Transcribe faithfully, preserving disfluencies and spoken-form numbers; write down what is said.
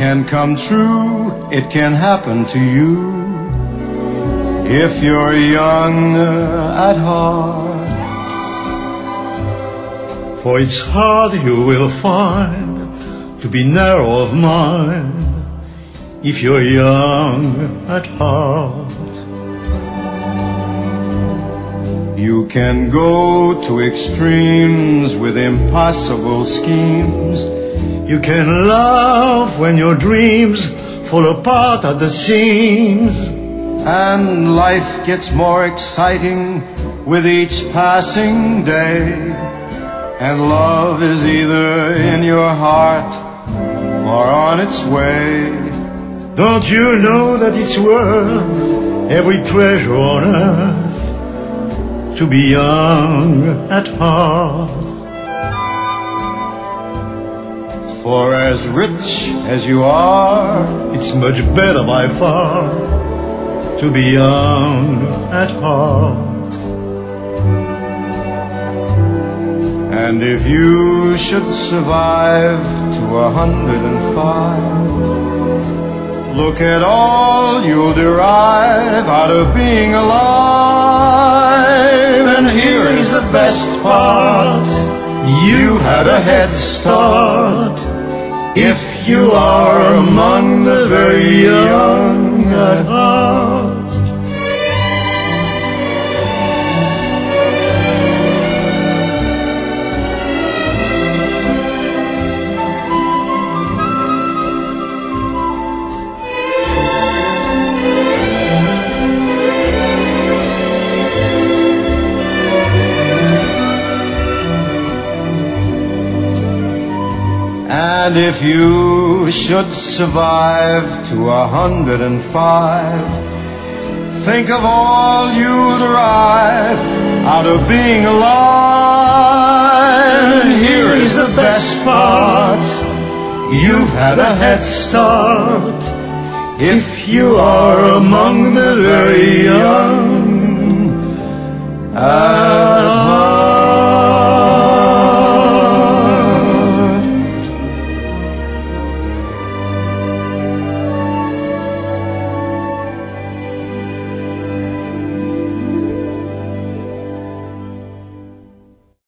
can come true, it can happen to you, if you're young at heart. For it's hard, you will find, to be narrow of mind, if you're young at heart. You can go to extremes with impossible schemes. You can laugh when your dreams fall apart at the seams. And life gets more exciting with each passing day. And love is either in your heart or on its way. Don't you know that it's worth every treasure on earth to be young at heart? For as rich as you are, it's much better by far to be young at heart. And if you should survive to a hundred and five, look at all you'll derive out of being alive. And here is the best part, you had a head start, if you are among the very young at heart. And if you should survive to a hundred and five, think of all you'll derive out of being alive. Here is the best part, you've had a head start, if you are among the very young at heart.